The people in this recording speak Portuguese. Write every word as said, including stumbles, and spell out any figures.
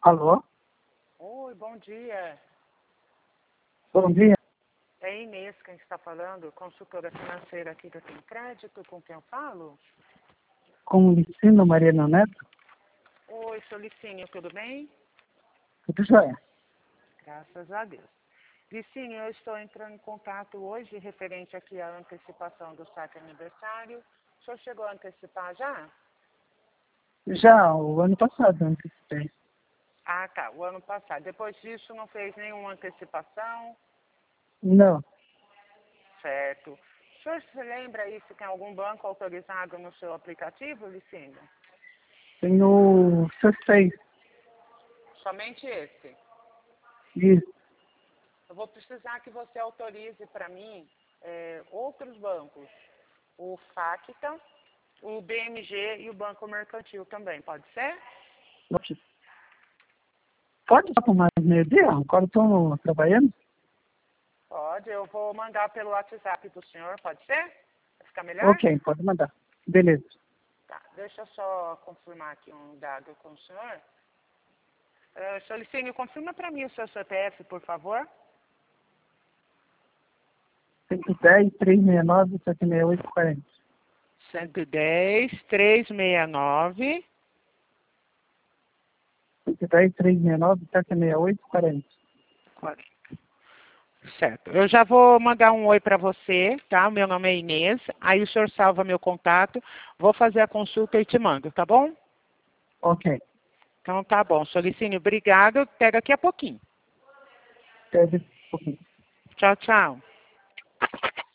Alô? Oi, bom dia. Bom dia. É Inês quem está falando, consultora financeira aqui da Tem Crédito, com quem eu falo? Com Licínio Mariano Neto? Oi, sou Licínio, tudo bem? Tudo jóia. Graças a Deus. Licínio, eu estou entrando em contato hoje referente aqui à antecipação do saque aniversário. O senhor chegou a antecipar já? Já o ano passado eu antecipei. Ah, tá, o ano passado. Depois disso não fez nenhuma antecipação? Não. Certo. O senhor se lembra aí se tem algum banco autorizado no seu aplicativo, Licínio? Tenho C seis. Somente esse? Isso. Eu vou precisar que você autorize para mim é, outros bancos. O Facta, o B M G e o Banco Mercantil também, pode ser? Pode dar para mais meio-dia? Agora estou trabalhando? Pode, eu vou mandar pelo WhatsApp do senhor, pode ser? Vai ficar melhor? Ok, pode mandar. Beleza. Tá, deixa eu só confirmar aqui um dado com o senhor. Uh, senhor Licínio, confirma para mim o seu C P F, por favor. cento e dez, trezentos e sessenta e nove, sete seis oito, quarenta. cento e dez, trezentos e sessenta e nove. cento e dez, trezentos e sessenta e nove, sete seis oito, quarenta. quarenta. Certo. Eu já vou mandar um oi para você, tá? Meu nome é Inês. Aí o senhor salva meu contato. Vou fazer a consulta e te mando, tá bom? Ok. Então tá bom. Solicínio, obrigado. Até daqui a pouquinho. Até daqui a pouquinho. Tchau, tchau.